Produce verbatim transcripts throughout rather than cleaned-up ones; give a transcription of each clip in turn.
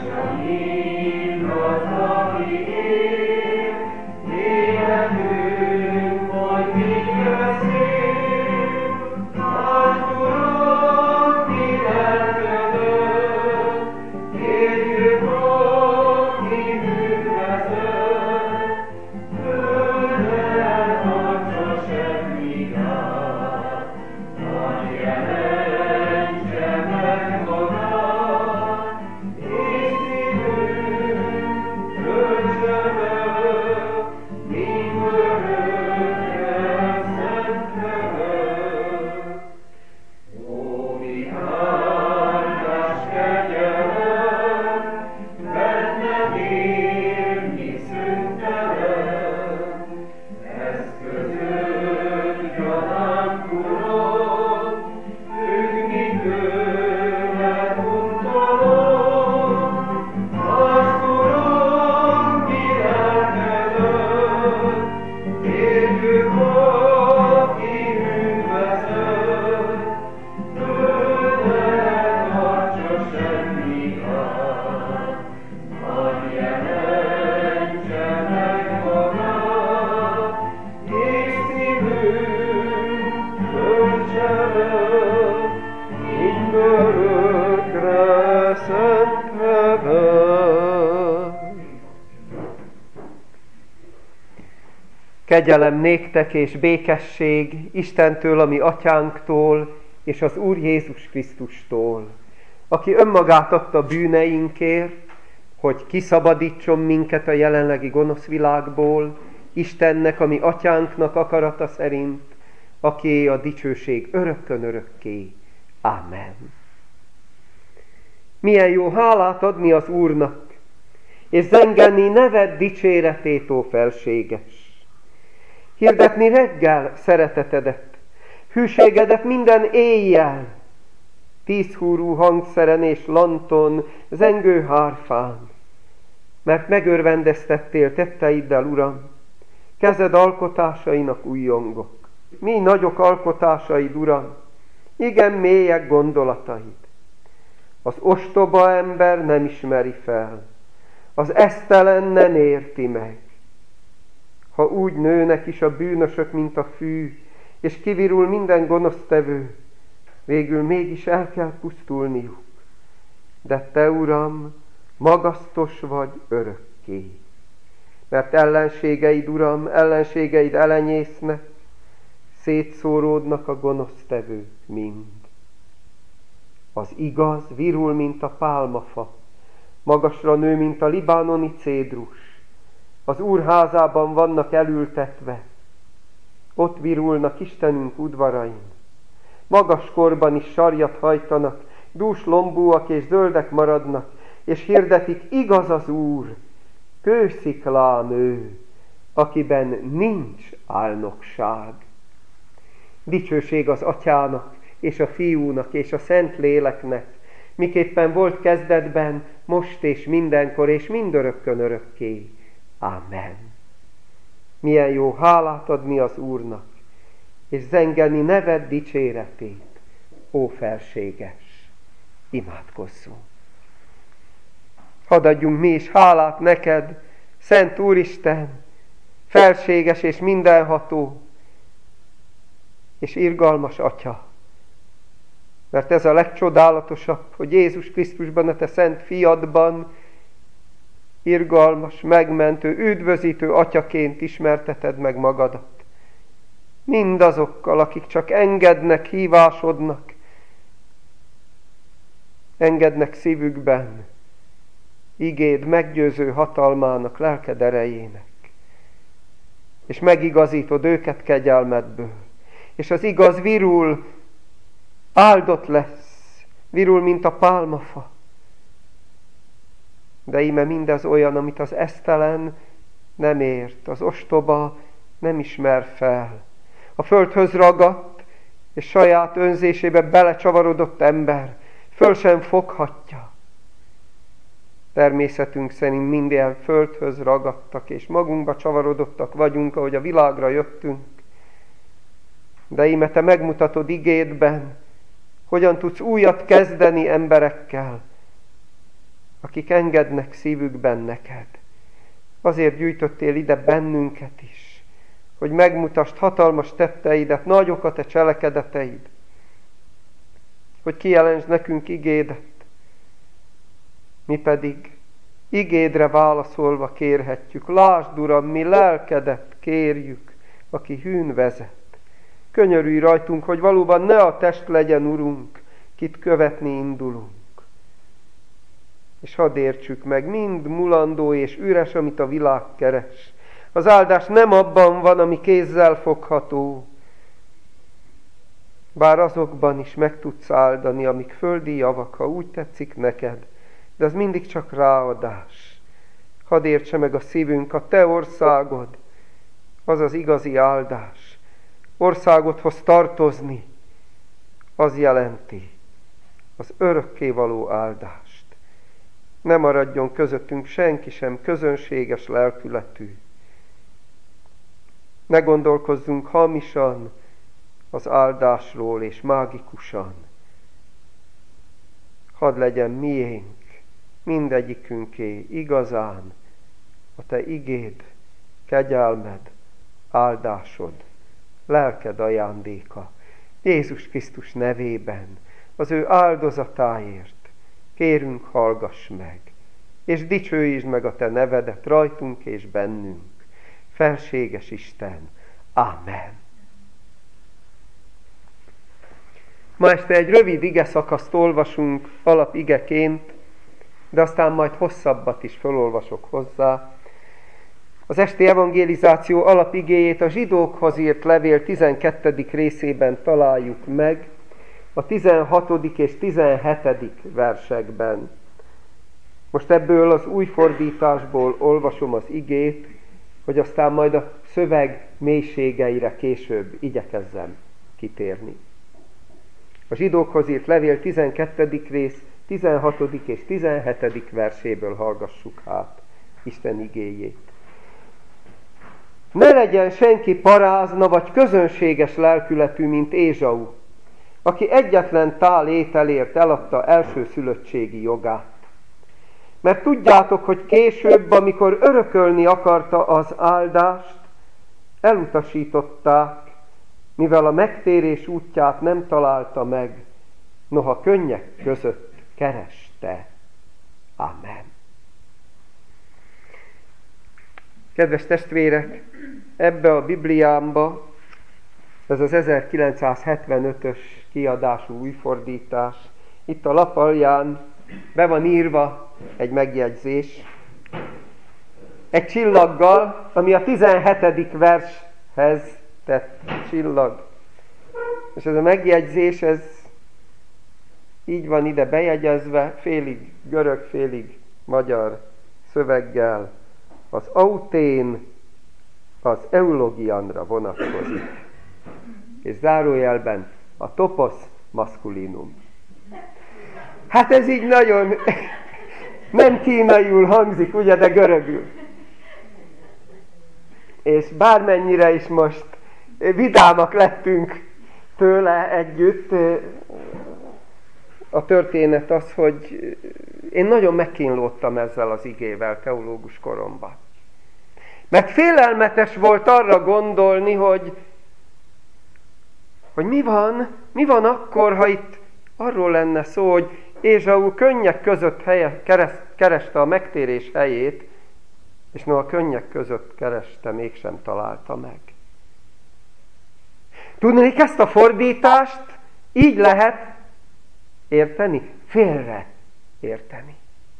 Kegyelem néktek és békesség Istentől, a mi atyánktól, és az Úr Jézus Krisztustól, aki önmagát adta bűneinkért, hogy kiszabadítson minket a jelenlegi gonosz világból, Istennek, a mi atyánknak akarata szerint, aki a dicsőség örökkön örökké. Amen. Milyen jó hálát adni az Úrnak, és zengeni neved dicséretét, ó felséges. Hirdetni reggel szeretetedet, hűségedet minden éjjel, tízhúrú hangszeren és lanton, zengő hárfán, mert megörvendeztettél tetteiddel, Uram, kezed alkotásainak újjongok. Mi nagyok alkotásaid, Uram, igen mélyek gondolataid. Az ostoba ember nem ismeri fel, az esztelen nem érti meg. Ha úgy nőnek is a bűnösök, mint a fű, és kivirul minden gonosztevő, végül mégis el kell pusztulniuk. De te, Uram, magasztos vagy örökké. Mert ellenségeid, Uram, ellenségeid elenyésznek, szétszóródnak a gonosztevők mind. Az igaz virul, mint a pálmafa, magasra nő, mint a libánoni cédrus. Az Úr házában vannak elültetve, ott virulnak Istenünk udvarain. Magas korban is sarjat hajtanak, dús lombúak és zöldek maradnak, és hirdetik, igaz az Úr, kősziklán ő, akiben nincs álnokság. Dicsőség az Atyának, és a Fiúnak, és a Szentléleknek, miképpen volt kezdetben, most és mindenkor, és mindörökkön örökké. Amen. Milyen jó hálát adni az Úrnak, és zengeni neved dicséretét, ó felséges. Imádkozzunk. Hadd adjunk mi is hálát neked, Szent Úristen, felséges és mindenható, és irgalmas Atya. Mert ez a legcsodálatosabb, hogy Jézus Krisztusban, a te szent fiadban, irgalmas, megmentő, üdvözítő Atyaként ismerteted meg magadat. Mindazokkal, akik csak engednek, hívásodnak, engednek szívükben, igéd meggyőző hatalmának, lelked erejének, és megigazítod őket kegyelmedből, és az igaz virul, áldott lesz, virul, mint a pálmafa. De íme mindez olyan, amit az esztelen nem ért, az ostoba nem ismer fel. A földhöz ragadt, és saját önzésébe belecsavarodott ember föl sem foghatja. Természetünk szerint minden földhöz ragadtak, és magunkba csavarodottak vagyunk, ahogy a világra jöttünk. De íme te megmutatod igédben, hogyan tudsz újat kezdeni emberekkel, akik engednek szívükben neked. Azért gyűjtöttél ide bennünket is, hogy megmutasd hatalmas tetteidet, nagyok a te cselekedeteid, hogy kijelentsd nekünk igédet, mi pedig igédre válaszolva kérhetjük. Lásd, Uram, mi lelkedet kérjük, aki hűn vezet. Könyörülj rajtunk, hogy valóban ne a test legyen, Urunk, kit követni indulunk. És hadd értsük meg, mind mulandó és üres, amit a világ keres. Az áldás nem abban van, ami kézzel fogható, bár azokban is meg tudsz áldani, amik földi javak, ha úgy tetszik neked, de az mindig csak ráadás. Hadd értse meg a szívünk, a te országod, az az igazi áldás. Országodhoz tartozni, az jelenti az örökkévaló áldást. Ne maradjon közöttünk senki sem közönséges lelkületű. Ne gondolkozzunk hamisan az áldásról és mágikusan. Hadd legyen miénk, mindegyikünké igazán a te igéd, kegyelmed, áldásod, lelked ajándéka. Jézus Krisztus nevében, az ő áldozatáért kérünk, hallgass meg, és dicsőítsd meg a te nevedet rajtunk és bennünk. Felséges Isten. Amen. Ma este egy rövid ige szakaszt olvasunk alapigeként, de aztán majd hosszabbat is felolvasok hozzá. Az esti evangelizáció alapigéjét a zsidókhoz írt levél tizenkettedik részében találjuk meg, a tizenhatodik és tizenhetedik versekben. Most ebből az új fordításból olvasom az igét, hogy aztán majd a szöveg mélységeire később igyekezzem kitérni. A zsidókhoz írt levél tizenkettedik rész, tizenhatodik és tizenhetedik verséből hallgassuk hát Isten igéjét. Ne legyen senki parázna vagy közönséges lelkületű, mint Ézsau, aki egyetlen tál ételért eladta elsőszülöttségi jogát. Mert tudjátok, hogy később, amikor örökölni akarta az áldást, elutasították, mivel a megtérés útját nem találta meg, noha könnyek között kereste. Amen. Kedves testvérek, ebbe a Bibliámba, ez az ezerkilencszázhetvenötös kiadású újfordítás, itt a lap alján be van írva egy megjegyzés, egy csillaggal, ami a tizenhetedik vershez tett csillag. És ez a megjegyzés, ez így van ide bejegyezve, félig görög, félig magyar szöveggel. Az autén az eulogianra vonatkozik. És zárójelben a toposz maszkulinum. Hát ez így nagyon nem kínaiul hangzik, ugye, de görögül. És bármennyire is most vidámak lettünk tőle együtt, a történet az, hogy én nagyon megkínlódtam ezzel az igével teológus koromban. Mert félelmetes volt arra gondolni, hogy, hogy mi van, mi van akkor, ha itt arról lenne szó, hogy Ézsau könnyek között helye, keres, kereste a megtérés helyét, és no a könnyek között kereste, mégsem találta meg. Tudnék, ezt a fordítást így lehet érteni, félre érteni.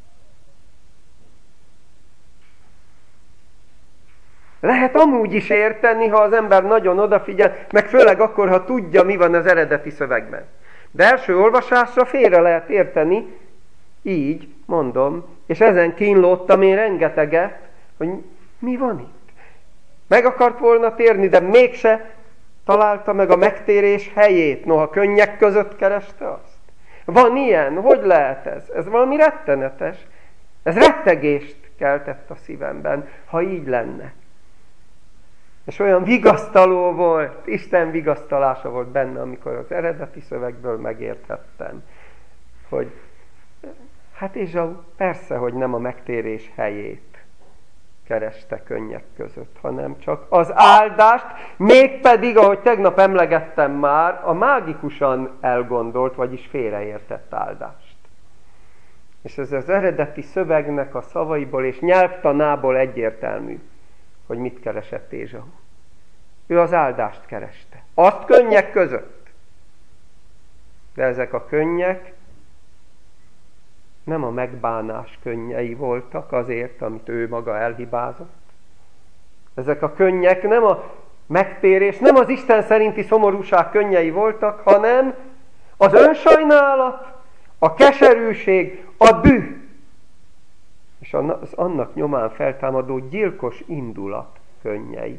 Lehet amúgy is érteni, ha az ember nagyon odafigyel, meg főleg akkor, ha tudja, mi van az eredeti szövegben. De első olvasásra félre lehet érteni, így mondom, és ezen kínlódtam én rengeteget, hogy mi van itt. Meg akart volna térni, de mégse találta meg a megtérés helyét, noha könnyek között kereste azt. Van ilyen? Hogy lehet ez? Ez valami rettenetes. Ez rettegést keltett a szívemben, ha így lenne. És olyan vigasztaló volt, Isten vigasztalása volt benne, amikor az eredeti szövegből megérthettem, hogy Hát Ézsau persze, hogy nem a megtérés helyét kereste könnyek között, hanem csak az áldást, mégpedig, ahogy tegnap emlegettem már, a mágikusan elgondolt, vagyis félreértett áldást. És ez az eredeti szövegnek a szavaiból és nyelvtanából egyértelmű, hogy mit keresett Ézsau. Ő az áldást kereste. Azt könnyek között. De ezek a könnyek nem a megbánás könnyei voltak azért, amit ő maga elhibázott. Ezek a könnyek nem a megtérés, nem az Isten szerinti szomorúság könnyei voltak, hanem az önsajnálat, a keserűség, a düh, és az annak nyomán feltámadó gyilkos indulat könnyei.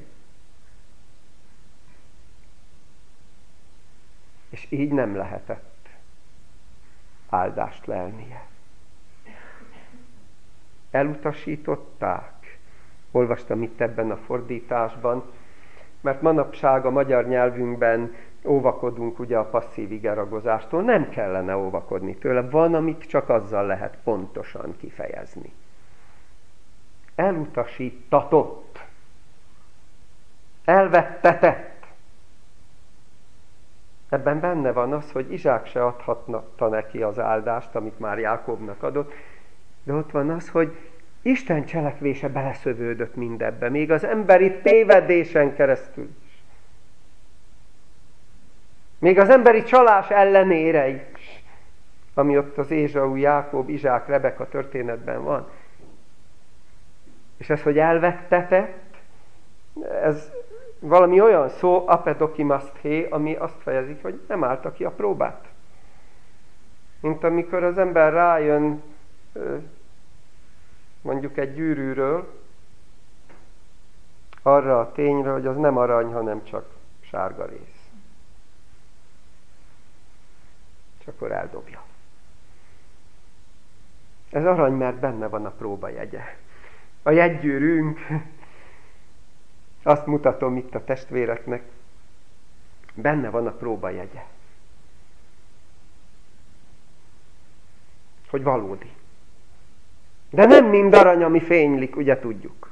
És így nem lehetett áldást lelnie. Elutasították. Olvastam itt ebben a fordításban, mert manapság a magyar nyelvünkben óvakodunk ugye a passzív igeragozástól, nem kellene óvakodni tőle, van, amit csak azzal lehet pontosan kifejezni. Elutasítatott. Elvettetett. Ebben benne van az, hogy Izsák se adhatta neki az áldást, amit már Jákobnak adott, de ott van az, hogy Isten cselekvése beleszövődött mindebbe, még az emberi tévedésen keresztül is. Még az emberi csalás ellenére is, ami ott az Ézsau, Jákob, Izsák, Rebeka történetben van. És ez, hogy elvettetett, ez valami olyan szó, apedokimaszthé, ami azt fejezik, hogy nem állta ki a próbát. Mint amikor az ember rájön mondjuk egy gyűrűről arra a tényre, hogy az nem arany, hanem csak sárga rész. És akkor eldobja. Ez arany, mert benne van a próbajegye. A jegygyűrűnk, azt mutatom itt a testvéreknek, benne van a próbajegye. Hogy valódi. De nem mind arany, ami fénylik, ugye tudjuk.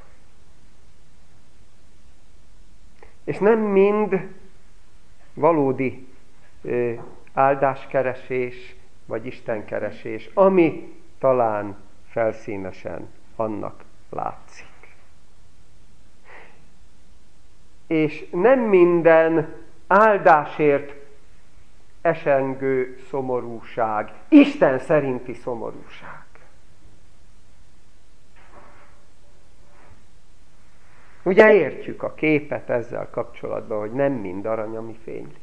És nem mind valódi ö, áldáskeresés, vagy istenkeresés, ami talán felszínesen annak látszik. És nem minden áldásért esengő szomorúság, Isten szerinti szomorúság. Ugye értjük a képet ezzel kapcsolatban, hogy nem mind arany, ami fénylik.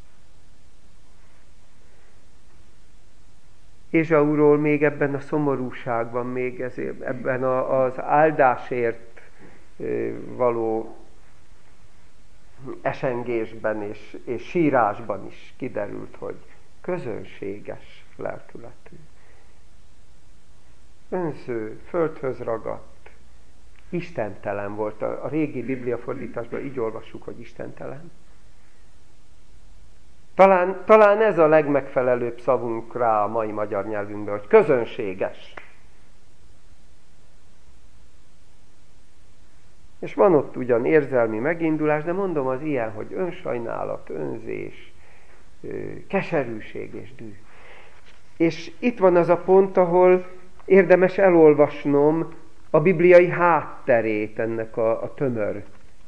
Ézsauról még ebben a szomorúságban, még ezért, ebben a, az áldásért való esengésben és, és sírásban is kiderült, hogy közönséges lelkületű. Önző, földhöz ragadt, istentelen volt. A, a régi bibliafordításban így olvassuk, hogy istentelen. Talán, talán ez a legmegfelelőbb szavunk rá a mai magyar nyelvünkben, hogy közönséges. És van ott ugyan érzelmi megindulás, de mondom az ilyen, hogy önsajnálat, önzés, keserűség és düh. És itt van az a pont, ahol érdemes elolvasnom a bibliai hátterét ennek a, a tömör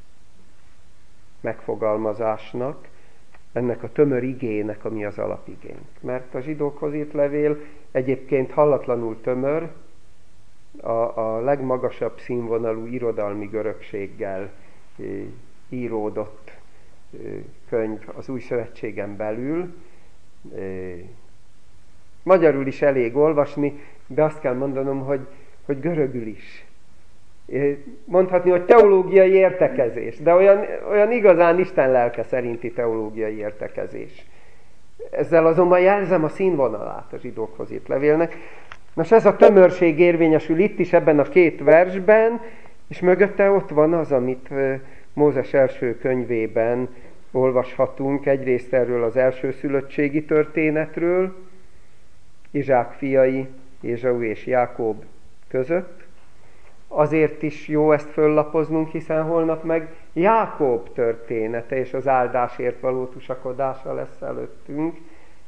megfogalmazásnak, ennek a tömör igének, ami az alapigénk. Mert a zsidókhoz írt levél egyébként hallatlanul tömör, a, a legmagasabb színvonalú irodalmi görögséggel e, íródott e, könyv az Új Szövetségen belül. E, magyarul is elég olvasni, de azt kell mondanom, hogy, hogy görögül is. Mondhatni, hogy teológiai értekezés, de olyan, olyan igazán Isten lelke szerinti teológiai értekezés. Ezzel azonban jelzem a színvonalát a zsidókhoz írt levélnek. Nos, ez a tömörség érvényesül itt is ebben a két versben, és mögötte ott van az, amit Mózes első könyvében olvashatunk, egyrészt erről az elsőszülöttségi történetről, Izsák fiai Ézsau és Jákob között. Azért is jó ezt föllapoznunk, hiszen holnap meg Jákob története és az áldásért való tusakodása lesz előttünk.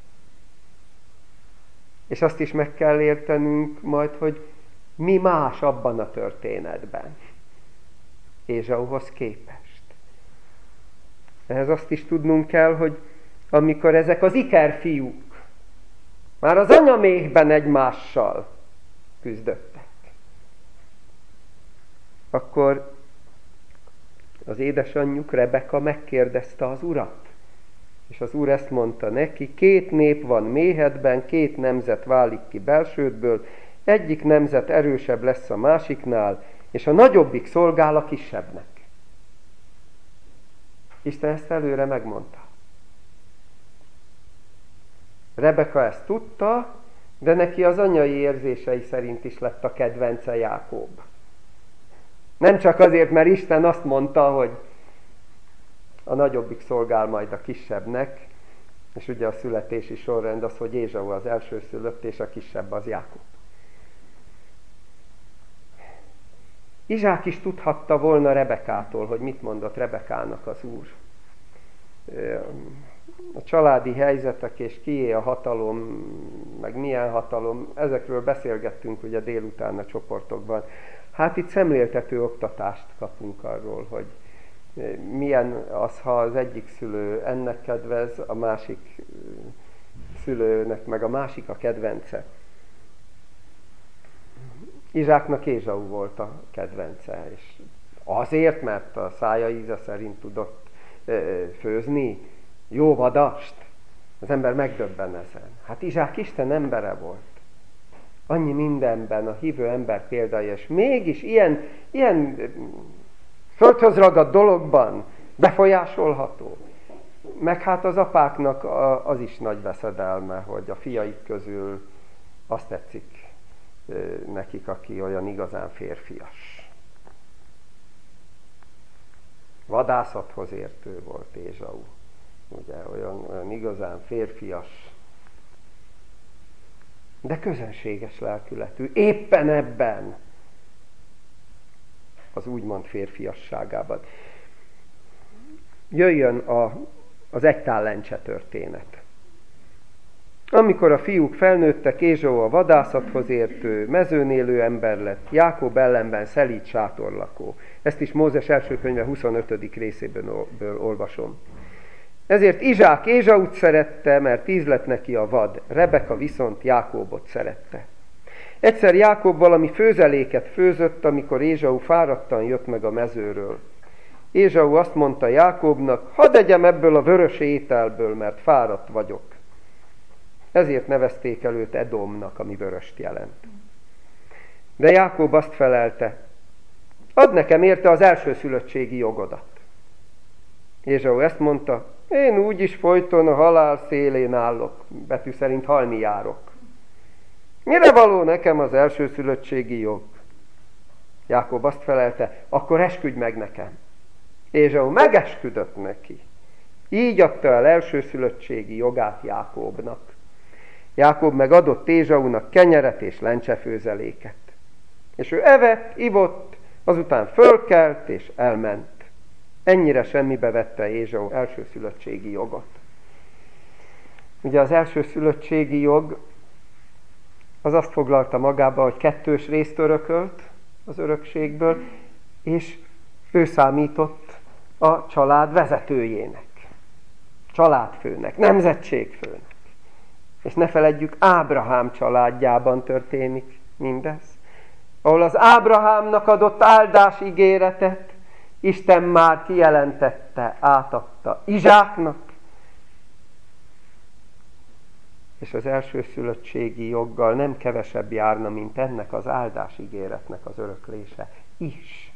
És azt is meg kell értenünk majd, hogy mi más abban a történetben Ézsauhoz képest. Ehhez azt is tudnunk kell, hogy amikor ezek az ikerfiúk már az anyaméhben egymással küzdöttek, akkor az édesanyjuk Rebeka megkérdezte az urat. És az úr ezt mondta neki, két nép van méhedben, két nemzet válik ki belsődből, egyik nemzet erősebb lesz a másiknál, és a nagyobbik szolgál a kisebbnek. Isten ezt előre megmondta. Rebeka ezt tudta, de neki az anyai érzései szerint is lett a kedvence Jákob. Nem csak azért, mert Isten azt mondta, hogy a nagyobbik szolgál majd a kisebbnek, és ugye a születési sorrend az, hogy Ézsau az elsőszülött, és a kisebb az Jákob. Izsák is tudhatta volna Rebekától, hogy mit mondott Rebekának az úr. A családi helyzetek és kié a hatalom, meg milyen hatalom, ezekről beszélgettünk ugye délután a csoportokban. Hát itt szemléltető oktatást kapunk arról, hogy milyen az, ha az egyik szülő ennek kedvez, a másik szülőnek meg a másik a kedvence. Izsáknak Ézsau volt a kedvence, és azért, mert a szája íze szerint tudott főzni jó vadast, az ember megdöbben ezen. Hát Izsák Isten embere volt. Annyi mindenben a hívő ember példája, és mégis ilyen, ilyen földhöz ragadt dologban befolyásolható. Meg hát az apáknak az is nagy veszedelme, hogy a fiaik közül azt tetszik nekik, aki olyan igazán férfias. Vadászathoz értő volt Ézsau. Ugye, olyan, olyan igazán férfias, de közönséges lelkületű. Éppen ebben az úgymond férfiasságában. Jöjjön a, az egytálencse történet. Amikor a fiúk felnőttek, Ézsau a vadászathoz értő, mezőn élő ember lett, Jákob ellenben szelíd sátorlakó. Ezt is Mózes első könyve huszonötödik részéből olvasom. Ezért Izsák Ézsaut szerette, mert íz lett neki a vad, Rebeka viszont Jákobot szerette. Egyszer Jákob valami főzeléket főzött, amikor Ézsau fáradtan jött meg a mezőről. Ézsau azt mondta Jákobnak, hadd egyem ebből a vörös ételből, mert fáradt vagyok. Ezért nevezték el őt Edomnak, ami vöröst jelent. De Jákob azt felelte, add nekem érte az elsőszülöttségi jogodat. Ézsau ezt mondta, én úgyis folyton a halál szélén állok, betű szerint halni járok. Mire való nekem az elsőszülöttségi jog? Jákob azt felelte, akkor esküdj meg nekem. Ézsau megesküdött neki. Így adta el elsőszülöttségi jogát Jákobnak. Jákob meg adott Ézsaunak kenyeret és lencsefőzeléket. És ő evett, ivott, azután fölkelt és elment. Ennyire semmibe vette Ézsau elsőszülöttségi jogot. Ugye az elsőszülöttségi jog az azt foglalta magába, hogy kettős részt örökölt az örökségből, és ő számított a család vezetőjének, családfőnek, nemzetségfőnek. És ne feledjük, Ábrahám családjában történik mindez, ahol az Ábrahámnak adott áldás ígéretet Isten már kijelentette, átadta Izsáknak, és az elsőszülöttségi joggal nem kevesebb járna, mint ennek az áldás ígéretnek az öröklése is.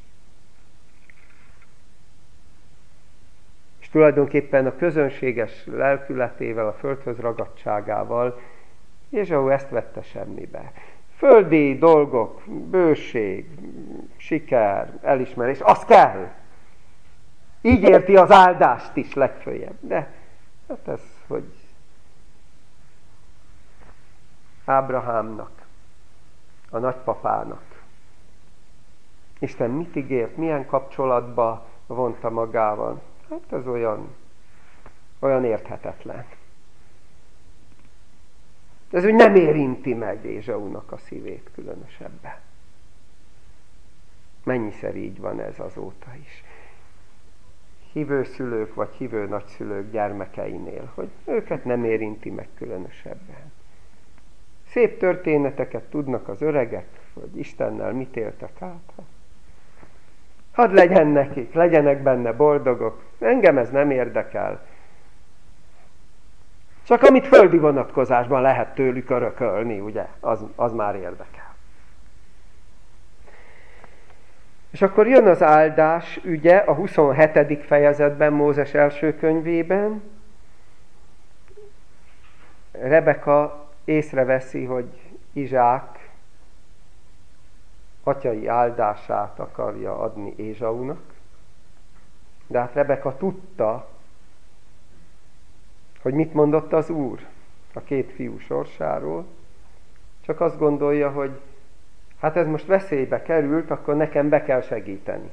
És tulajdonképpen a közönséges lelkületével, a földhöz ragadtságával Ézsau ezt vette semmibe. Földi dolgok, bőség, siker, elismerés, az kell. Így érti az áldást is legföljebb. De hát ez, hogy Ábrahámnak a nagypapának. Isten mit ígért, milyen kapcsolatba vonta magával? Hát ez olyan, olyan érthetetlen. Ez úgy nem érinti meg Ézsaunak a szívét különösebben. Mennyiszer így van ez azóta is. Hívő szülők vagy hívő nagyszülők gyermekeinél, hogy őket nem érinti meg különösebben. Szép történeteket tudnak az öregek, hogy Istennel mit éltek át. Hadd legyen nekik, legyenek benne boldogok. Engem ez nem érdekel. Csak amit földi vonatkozásban lehet tőlük örökölni, ugye, az, az már érdekel. És akkor jön az áldás ügye a huszonhetedik fejezetben, Mózes első könyvében. Rebeka észreveszi, hogy Izsák atyai áldását akarja adni Ézsaunak. De hát Rebeka tudta, hogy mit mondott az Úr a két fiú sorsáról. Csak azt gondolja, hogy hát ez most veszélybe került, akkor nekem be kell segíteni.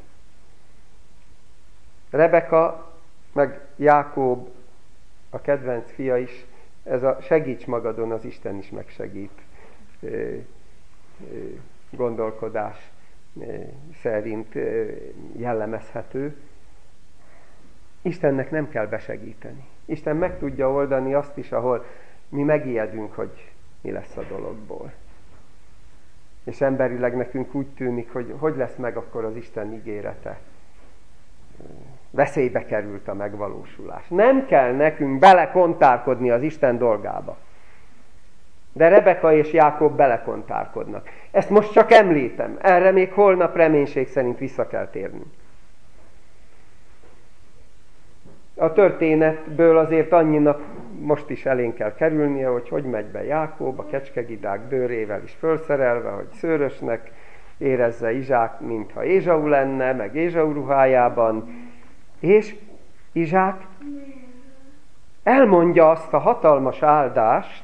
Rebeka, meg Jákob, a kedvenc fia is, ez a segíts magadon, az Isten is megsegít gondolkodás szerint jellemezhető. Istennek nem kell besegíteni. Isten meg tudja oldani azt is, ahol mi megijedünk, hogy mi lesz a dologból. És emberileg nekünk úgy tűnik, hogy hogy lesz meg akkor az Isten ígérete. Veszélybe került a megvalósulás. Nem kell nekünk belekontárkodni az Isten dolgába. De Rebeka és Jákob belekontárkodnak. Ezt most csak említem. Erre még holnap reménység szerint vissza kell térnünk. A történetből azért annyinak most is elénk kell kerülnie, hogy hogy megy be Jákob a kecskegidák bőrével is fölszerelve, hogy szőrösnek érezze Izsák, mintha Ézsau lenne, meg Ézsau ruhájában. És Izsák elmondja azt a hatalmas áldást,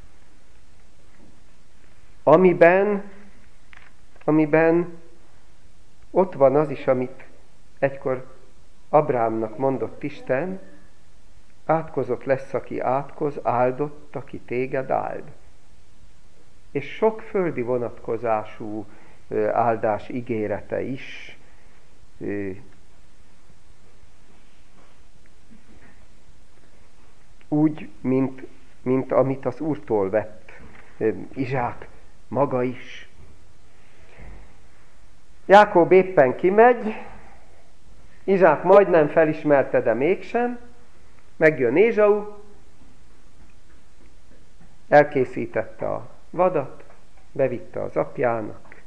amiben, amiben ott van az is, amit egykor Ábrahámnak mondott Isten, átkozott lesz, aki átkoz, áldott, aki téged áld. És sok földi vonatkozású áldás ígérete is úgy, mint, mint amit az Úrtól vett Izsák maga is. Jákob éppen kimegy, Izsák majdnem felismerte, de mégsem. Megjön Ézsau, elkészítette a vadat, bevitte az apjának.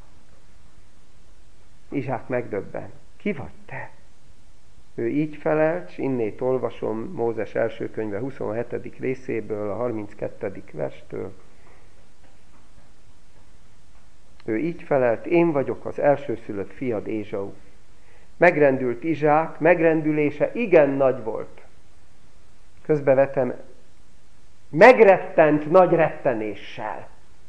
Izsák megdöbben. Ki vagy te? Ő így felelt, és innét olvasom Mózes első könyve huszonhetedik részéből, a harminckettedik verstől. Ő így felelt, én vagyok az elsőszülött fiad Ézsau. Megrendült Izsák, megrendülése igen nagy volt. Közbevetem, megrettent nagy rettenéssel.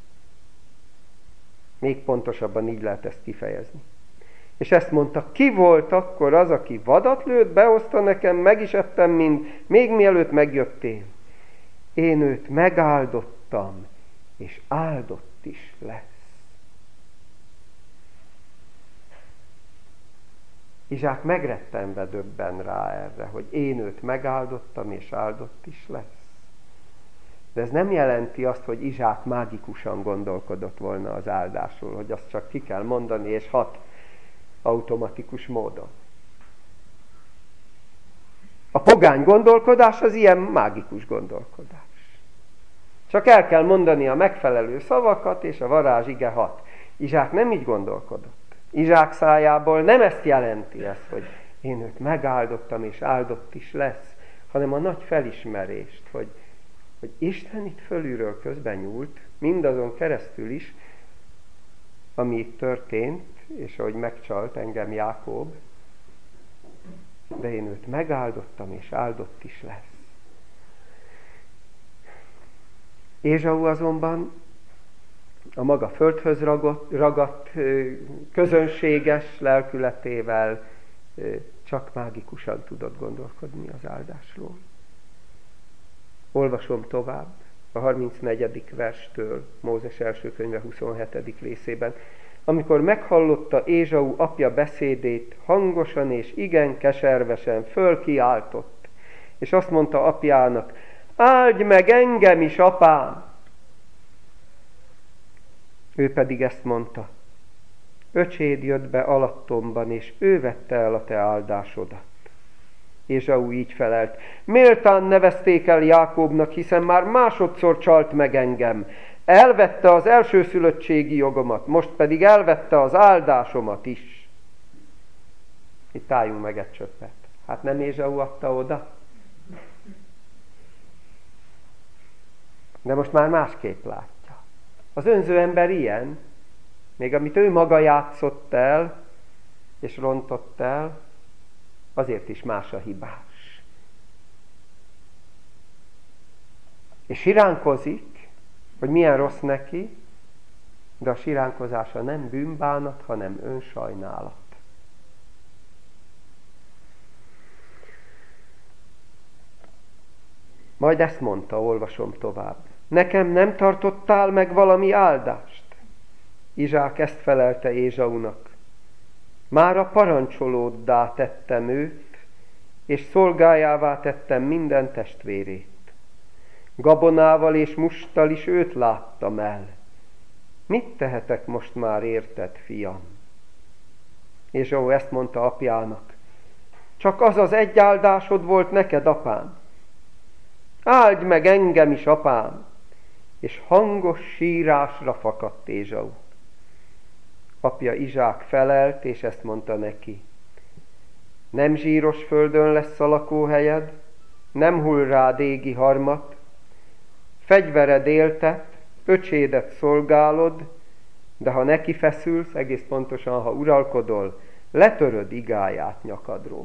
Még pontosabban így lehet ezt kifejezni. És ezt mondta, ki volt akkor az, aki vadat lőtt, behozta nekem, meg is ettem, mint még mielőtt megjöttél. Én őt megáldottam, és áldott is lesz. Izsák megrettenve döbben rá erre, hogy én őt megáldottam, és áldott is lesz. De ez nem jelenti azt, hogy Izsák mágikusan gondolkodott volna az áldásról, hogy azt csak ki kell mondani, és hat automatikus módon. A pogány gondolkodás az ilyen mágikus gondolkodás. Csak el kell mondani a megfelelő szavakat, és a varázs ige hat. Izsák nem így gondolkodott. Izsák szájából nem ezt jelenti ezt, hogy én őt megáldottam, és áldott is lesz, hanem a nagy felismerést, hogy, hogy Isten itt fölülről közben nyúlt, mindazon keresztül is, ami itt történt, és ahogy megcsalt engem Jákob, de én őt megáldottam, és áldott is lesz. Ézsau azonban a maga földhöz ragadt, ragadt közönséges lelkületével csak mágikusan tudott gondolkodni az áldásról. Olvasom tovább a harmincnegyedik verstől, Mózes első könyve huszonhetedik részében. Amikor meghallotta Ézsau apja beszédét, hangosan és igen keservesen fölkiáltott, és azt mondta apjának: áldj meg engem is, apám! Ő pedig ezt mondta: öcséd jött be alattomban, és ő vette el a te áldásodat. Ézsau így felelt: méltán nevezték el Jákóbnak, hiszen már másodszor csalt meg engem. Elvette az elsőszülöttségi jogomat, most pedig elvette az áldásomat is. Itt álljunk meg egy csöppet. Hát nem Ézsau adta oda? De most már másképp látja. Az önző ember ilyen, még amit ő maga játszott el, és rontott el, azért is más a hibás. És siránkozik, hogy milyen rossz neki, de a siránkozása nem bűnbánat, hanem önsajnálat. Majd ezt mondta, olvasom tovább: nekem nem tartottál meg valami áldást? Izsák ezt felelte Ézsaunak: már a parancsolóddá tettem őt, és szolgájává tettem minden testvérét. Gabonával és musttal is őt láttam el. Mit tehetek most már érted, fiam? Ézsau ezt mondta apjának: csak az az egy áldásod volt neked, apám. Áldj meg engem is, apám! És hangos sírásra fakadt Ézsau. Apja Izsák felelt, és ezt mondta neki: nem zsíros földön lesz a lakóhelyed, nem hull rád égi harmat, fegyvered éltet, öcsédet szolgálod, de ha neki feszülsz, egész pontosan, ha uralkodol, letöröd igáját nyakadról.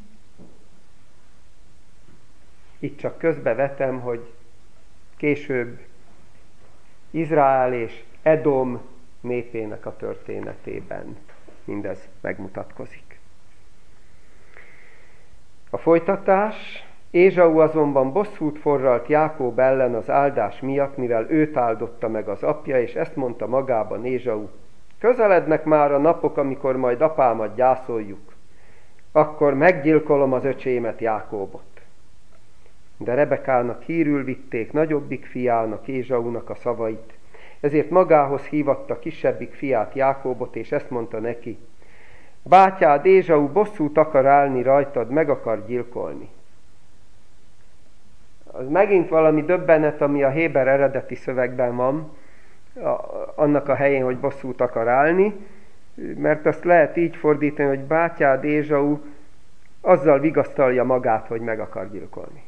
Itt csak közbevetem, hogy később Izrael és Edom népének a történetében mindez megmutatkozik. A folytatás: Ézsau azonban bosszút forralt Jákób ellen az áldás miatt, mivel őt áldotta meg az apja, és ezt mondta magában Ézsau: közelednek már a napok, amikor majd apámat gyászoljuk, akkor meggyilkolom az öcsémet, Jákóbot. De Rebekának hírül vitték nagyobbik fiának, Ézsaunak a szavait, ezért magához hívatta kisebbik fiát, Jákóbot, és ezt mondta neki: bátyád Ézsau bosszút akar állni rajtad, meg akar gyilkolni. Az megint valami döbbenet, ami a héber eredeti szövegben van, annak a helyén, hogy bosszút akar állni, mert azt lehet így fordítani, hogy bátyád Ézsau azzal vigasztalja magát, hogy meg akar gyilkolni.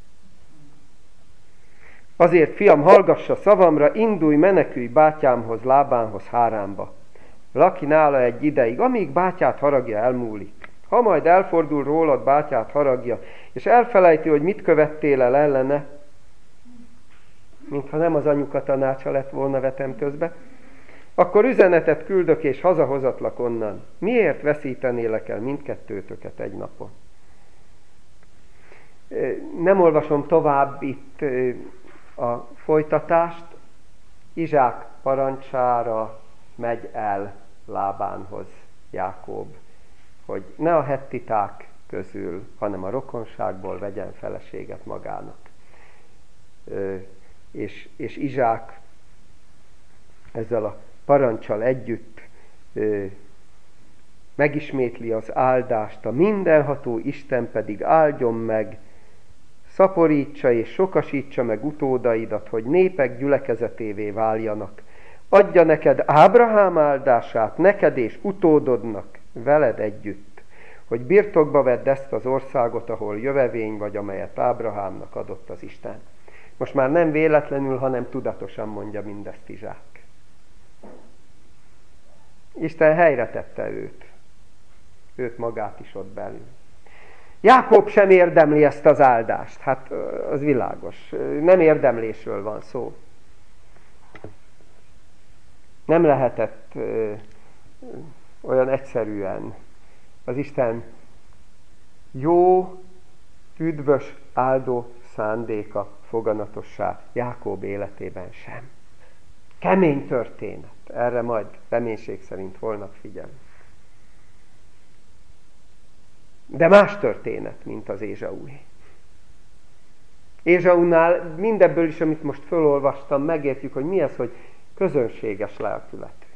Azért, fiam, hallgassa szavamra, indulj, menekülj bátyámhoz, Lábánhoz, Háránba. Lakj nála egy ideig, amíg bátyád haragja elmúlik. Ha majd elfordul rólad bátyád haragja, és elfelejti, hogy mit követtél el ellene, mintha nem az anyuka tanácsa lett volna, vetem közbe, akkor üzenetet küldök, és hazahozatlak onnan. Miért veszítenélek el mindkettőtöket egy napon? Nem olvasom tovább itt a folytatást. Izsák parancsára megy el Lábánhoz Jákób, hogy ne a hettiták közül, hanem a rokonságból vegyen feleséget magának. És, és Izsák ezzel a parancsal együtt megismétli az áldást: a mindenható Isten pedig áldjon meg, szaporítsa és sokasítsa meg utódaidat, hogy népek gyülekezetévé váljanak. Adja neked Ábrahám áldását, neked és utódodnak veled együtt, hogy birtokba vedd ezt az országot, ahol jövevény vagy, amelyet Ábrahámnak adott az Isten. Most már nem véletlenül, hanem tudatosan mondja mindezt Izsák. Isten helyre tette őt, őt magát is ott belül. Jákób sem érdemli ezt az áldást, hát az világos, nem érdemlésről van szó. Nem lehetett ö, olyan egyszerűen az Isten jó, üdvös, áldó szándéka foganatossá Jákob életében sem. Kemény történet. Erre majd reménység szerint holnap figyelünk. De más történet, mint az Ézsaúé. Ézsaunál mindebből is, amit most fölolvastam, megértjük, hogy mi az, hogy közönséges lelkületű.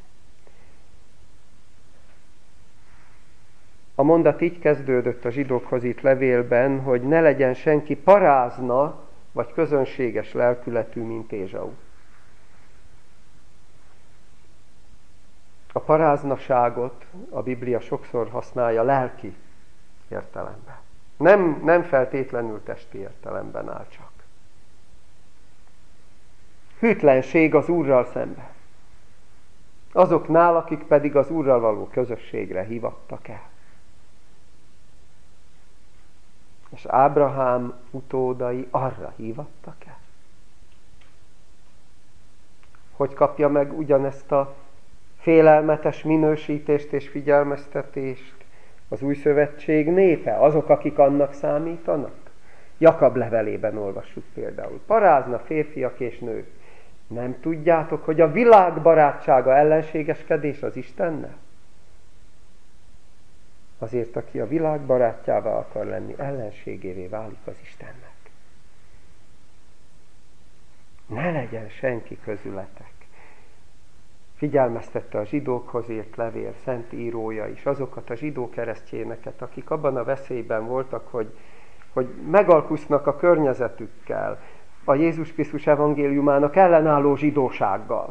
A mondat így kezdődött a zsidókhoz írt levélben, hogy ne legyen senki parázna, vagy közönséges lelkületű, mint Ézsau. A paráznaságot a Biblia sokszor használja lelki értelemben. Nem, nem feltétlenül testi értelemben áll csak. Hűtlenség az Úrral szemben. Azoknál, akik pedig az Úrral való közösségre hívattak el. És Ábrahám utódai arra hívattak el. Hogy kapja meg ugyanezt a félelmetes minősítést és figyelmeztetést az új szövetség népe, azok, akik annak számítanak? Jakab levelében olvassuk például. Parázna férfiak és nők. Nem tudjátok, hogy a világ barátsága ellenségeskedés az Istennel? Azért, aki a világ barátjává akar lenni, ellenségévé válik az Istennek. Ne legyen senki közületek. Figyelmeztette a zsidókhoz írt levél szent írója is, azokat a zsidó keresztjéneket, akik abban a veszélyben voltak, hogy, hogy megalkusznak a környezetükkel, a Jézus Krisztus evangéliumának ellenálló zsidósággal.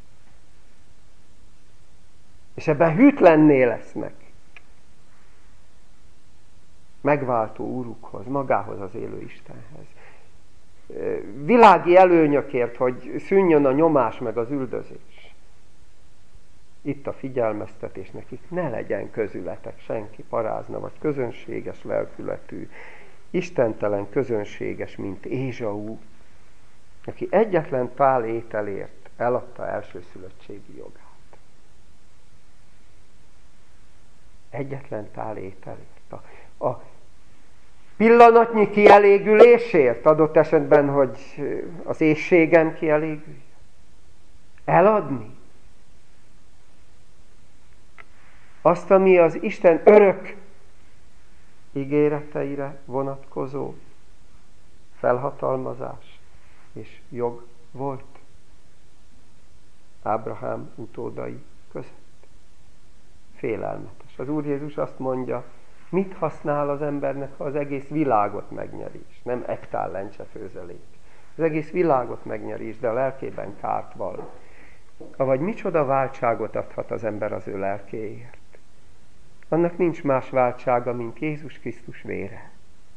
És ebben hűtlenné lesznek. Megváltó úrukhoz, magához az élő Istenhez. Világi előnyökért, hogy szűnjön a nyomás meg az üldözés. Itt a figyelmeztetés nekik, ne legyen közületek, senki parázna, vagy közönséges lelkületű, istentelen közönséges, mint Ézsau, aki egyetlen pál ételért eladta elsőszülöttségi jogát. Egyetlen pál ételért. A, a pillanatnyi kielégülésért, adott esetben, hogy az éhségem kielégülj. Eladni. Azt, ami az Isten örök ígéreteire vonatkozó felhatalmazás és jog volt Ábrahám utódai között. Félelmetes. Az Úr Jézus azt mondja, mit használ az embernek, ha az egész világot megnyeri is? Nem egy tál lencse főzelék. Az egész világot megnyeri is, de a lelkében kárt val. Avagy micsoda váltságot adhat az ember az ő lelkéért? Annak nincs más váltsága, mint Jézus Krisztus vére.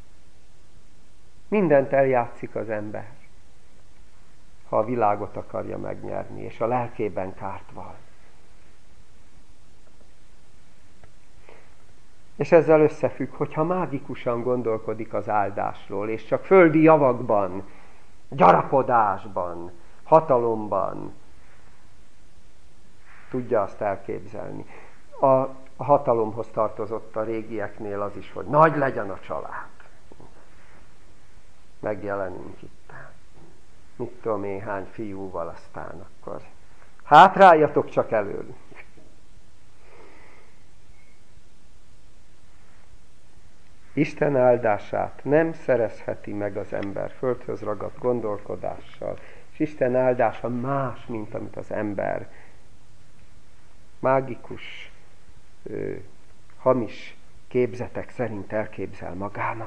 Mindent eljátszik az ember, ha a világot akarja megnyerni, és a lelkében kárt val. És ezzel összefügg, hogyha mágikusan gondolkodik az áldásról, és csak földi javakban, gyarapodásban, hatalomban tudja azt elképzelni. A, a hatalomhoz tartozott a régieknél az is, hogy nagy legyen a család. Megjelenünk itt. Mit tudom én, hány fiúval, aztán akkor hátráljatok csak előlünk. Isten áldását nem szerezheti meg az ember földhöz ragadt gondolkodással, és Isten áldása más, mint amit az ember mágikus, ö, hamis képzetek szerint elképzel magának.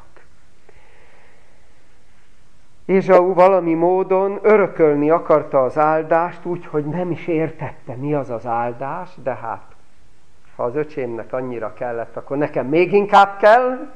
Ézsau valami módon örökölni akarta az áldást, úgy, hogy nem is értette, mi az az áldás, de hát, ha az öcsémnek annyira kellett, akkor nekem még inkább kell.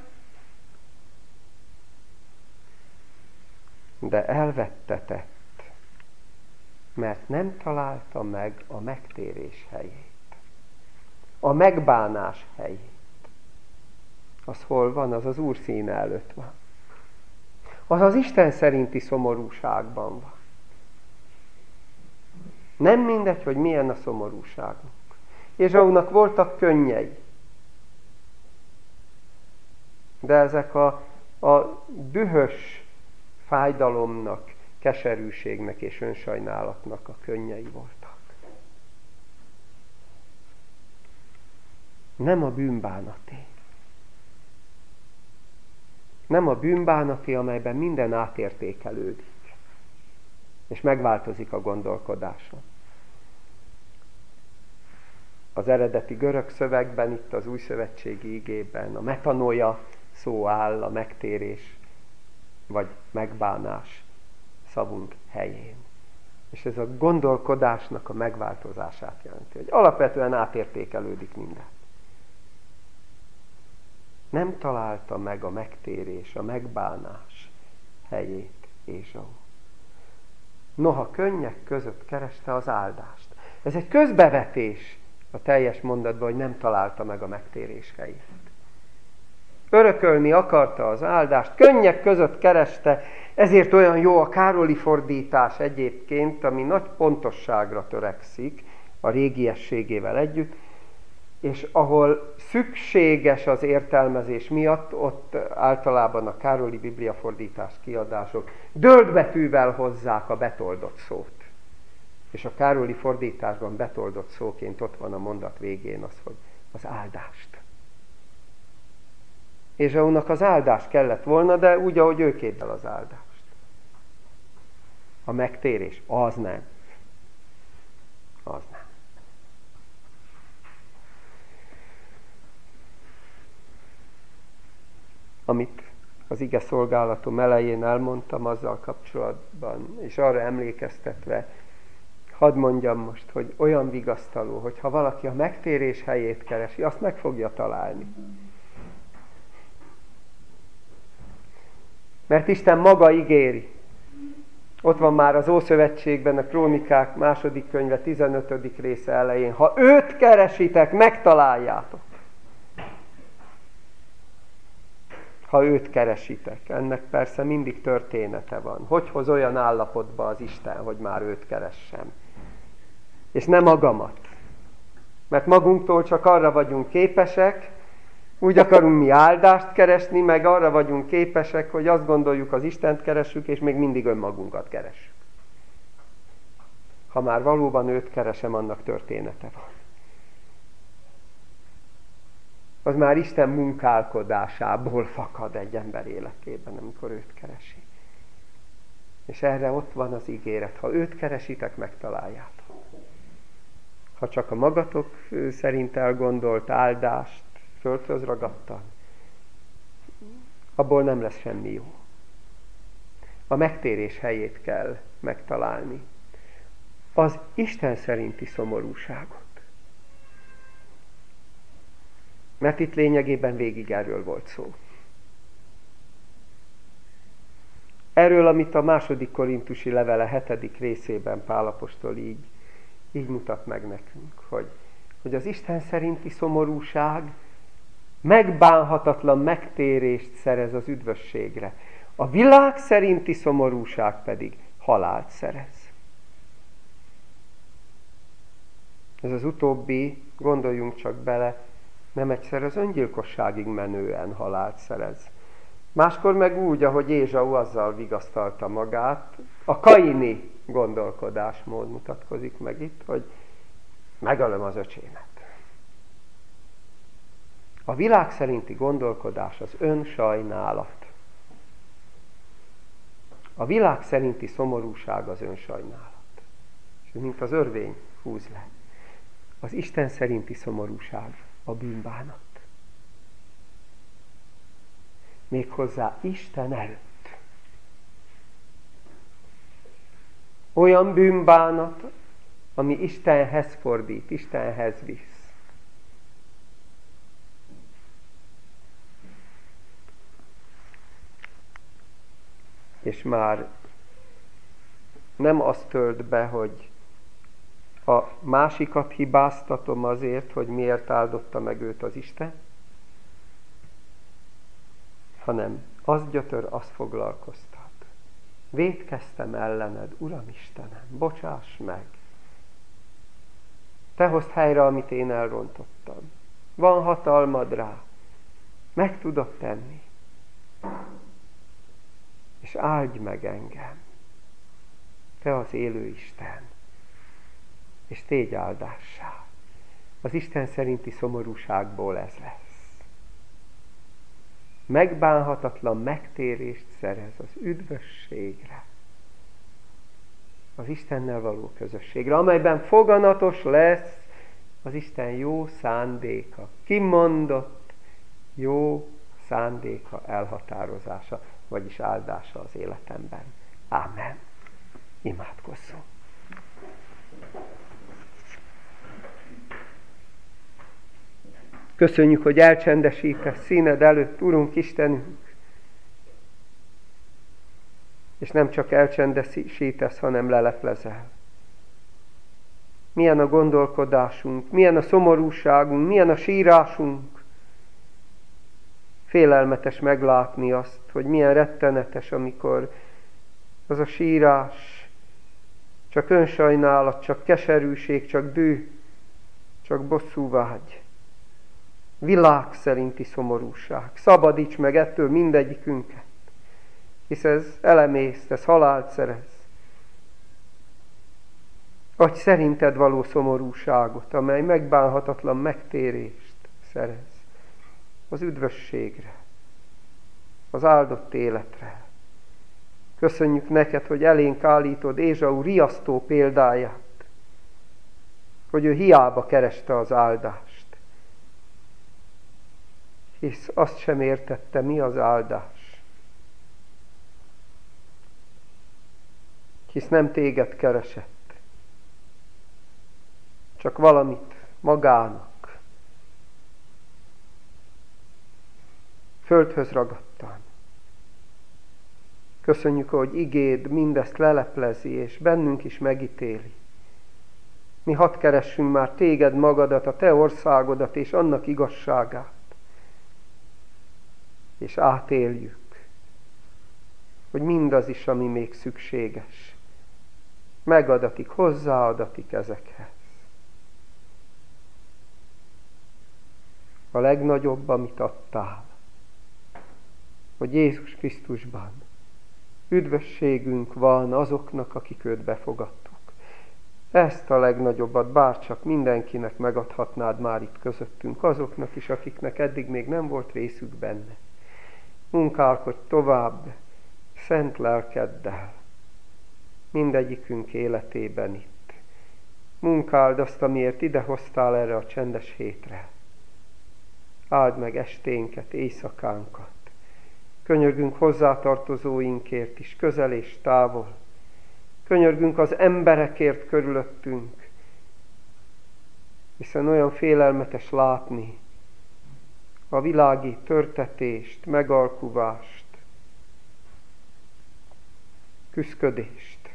De elvettetett, mert nem találta meg a megtérés helyét, a megbánás helyét. Az hol van? Az az Úr színe előtt van. Az az Isten szerinti szomorúságban van. Nem mindegy, hogy milyen a szomorúságunk. Ézsaunak voltak könnyei. De ezek a, a dühös fájdalomnak, keserűségnek és önsajnálatnak a könnyei voltak. Nem a bűnbánaté. Nem a bűnbánaté, amelyben minden átértékelődik. És megváltozik a gondolkodáson. Az eredeti görög szövegben, itt az újszövetségi igében a metanoia szó áll a megtérés vagy megbánás szavunk helyén. És ez a gondolkodásnak a megváltozását jelenti, hogy alapvetően átértékelődik minden. Nem találta meg a megtérés, a megbánás helyét Ézsau. Noha könnyek között kereste az áldást. Ez egy közbevetés a teljes mondatban, hogy nem találta meg a megtérés helyét. Örökölni akarta az áldást, könnyek között kereste, ezért olyan jó a Károli fordítás egyébként, ami nagy pontosságra törekszik a régiességével együtt, és ahol szükséges az értelmezés miatt, ott általában a Károli bibliafordítás kiadások dölt betűvel hozzák a betoldott szót. És a Károli fordításban betoldott szóként ott van a mondat végén az, hogy az áldást. Ézsaunak az áldás kellett volna, de úgy, ahogy ő képzel az áldást. A megtérés, az nem. Az nem. Amit az ige szolgálatom elején elmondtam azzal kapcsolatban, és arra emlékeztetve, hadd mondjam most, hogy olyan vigasztaló, hogy ha valaki a megtérés helyét keresi, azt meg fogja találni. Mert Isten maga ígéri. Ott van már az Ószövetségben, a Krónikák második könyve tizenötödik része elején. Ha őt keresitek, megtaláljátok. Ha őt keresitek. Ennek persze mindig története van. Hogy hoz olyan állapotba az Isten, hogy már őt keressem? És nem magamat. Mert magunktól csak arra vagyunk képesek, úgy akarunk mi áldást keresni, meg arra vagyunk képesek, hogy azt gondoljuk, az Istent keressük, és még mindig önmagunkat keressük. Ha már valóban őt keresem, annak története van. Az már Isten munkálkodásából fakad egy ember életében, amikor őt keresi. És erre ott van az ígéret. Ha őt keresitek, megtaláljátok. Ha csak a magatok szerint elgondolt áldást földhöz ragadtan, abból nem lesz semmi jó. A megtérés helyét kell megtalálni. Az Isten szerinti szomorúságot. Mert itt lényegében végig erről volt szó. Erről, amit a második korintusi levele hetedik részében Pál apostol így, így mutat meg nekünk, hogy, hogy az Isten szerinti szomorúság megbánhatatlan megtérést szerez az üdvösségre. A világ szerinti szomorúság pedig halált szerez. Ez az utóbbi, gondoljunk csak bele, nem egyszer az öngyilkosságig menően halált szerez. Máskor meg úgy, ahogy Ézsau azzal vigasztalta magát, a kaini gondolkodásmód mutatkozik meg itt, hogy megölöm az öcsémet. A világ szerinti gondolkodás az önsajnálat. A világ szerinti szomorúság az önsajnálat. És mint az örvény húz le. Az Isten szerinti szomorúság a bűnbánat. Méghozzá Isten előtt. Olyan bűnbánat, ami Istenhez fordít, Istenhez visz. És már nem azt tölt be, hogy a másikat hibáztatom azért, hogy miért áldotta meg őt az Isten, hanem az gyötör, azt foglalkoztat. Vétkeztem ellened, Uram Istenem, bocsáss meg, Te hozd helyre, amit én elrontottam. Van hatalmad rá. Meg tudod tenni. És áldj meg engem. Te az élő Isten. És tégy áldássá. Az Isten szerinti szomorúságból ez lesz. Megbánhatatlan megtérést szerez az üdvösségre. Az Istennel való közösségre, amelyben foganatos lesz az Isten jó szándéka. Kimondott jó szándéka, elhatározása, vagyis áldása az életemben. Ámen. Imádkozzunk. Köszönjük, hogy elcsendesítesz színed előtt, Urunk Istenünk, és nem csak elcsendesítesz, hanem leleplezel. Milyen a gondolkodásunk, milyen a szomorúságunk, milyen a sírásunk. Félelmetes meglátni azt, hogy milyen rettenetes, amikor az a sírás csak önsajnálat, csak keserűség, csak düh, csak bosszúvágy. Világ szerinti szomorúság. Szabadíts meg ettől mindegyikünket, hisz ez elemészt, ez halált szerez. Adj szerinted való szomorúságot, amely megbánhatatlan megtérést szerez. Az üdvösségre, az áldott életre. Köszönjük neked, hogy elénk állítod Ézsau riasztó példáját, hogy ő hiába kereste az áldást, hisz azt sem értette, mi az áldás. Hisz nem téged keresett, csak valamit magának. Földhöz ragadtan. Köszönjük, hogy igéd mindezt leleplezi, és bennünk is megítéli. Mi hadd keressünk már téged magadat, a te országodat, és annak igazságát. És átéljük, hogy mindaz is, ami még szükséges, megadatik, hozzáadatik ezekhez. A legnagyobb, amit adtál, hogy Jézus Krisztusban üdvösségünk van azoknak, akik őt befogadtuk. Ezt a legnagyobbat bárcsak mindenkinek megadhatnád már itt közöttünk, azoknak is, akiknek eddig még nem volt részük benne. Munkálkodj tovább szent lelkeddel mindegyikünk életében itt. Munkáld azt, amiért idehoztál erre a csendes hétre. Áld meg esténket, éjszakánkat. Könyörgünk hozzátartozóinkért is, közel és távol. Könyörgünk az emberekért körülöttünk, hiszen olyan félelmetes látni a világi törtetést, megalkuvást, küszködést,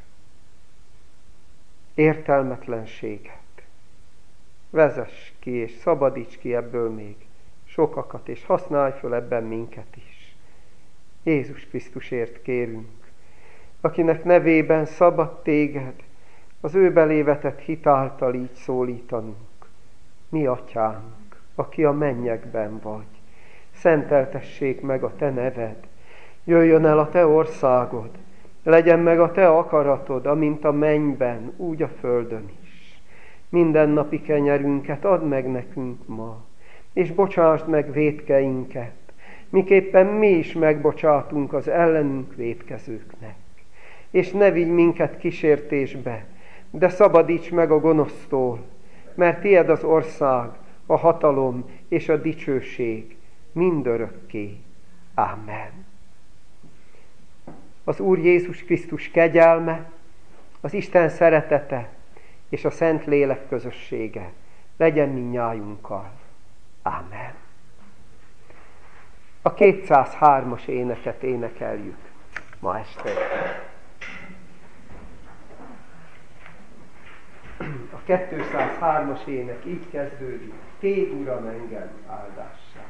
értelmetlenséget. Vezess ki és szabadíts ki ebből még sokakat, és használj föl ebben minket is. Jézus Krisztusért kérünk, akinek nevében szabad téged, az ő belévetett hit által így szólítanunk. Mi atyánk, aki a mennyekben vagy, szenteltessék meg a te neved, jöjjön el a te országod, legyen meg a te akaratod, amint a mennyben, úgy a földön is. Mindennapi kenyerünket add meg nekünk ma, és bocsásd meg vétkeinket, miképpen mi is megbocsátunk az ellenünk vétkezőknek. És ne vigy minket kísértésbe, de szabadíts meg a gonosztól, mert tied az ország, a hatalom és a dicsőség mindörökké. Ámen. Az Úr Jézus Krisztus kegyelme, az Isten szeretete és a Szent Lélek közössége legyen mindnyájunkkal. Ámen. A kétszázhármas éneket énekeljük ma este. A kétszázhármas ének így kezdődik. Tégy, Uram, engem áldássá.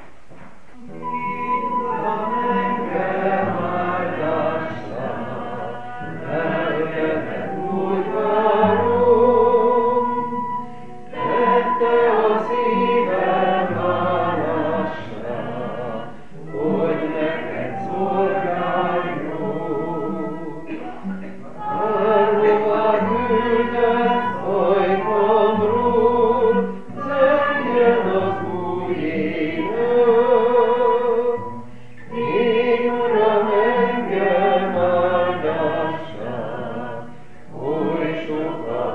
Uram, engem áldássá, eljöttem úgy várom, Fogadj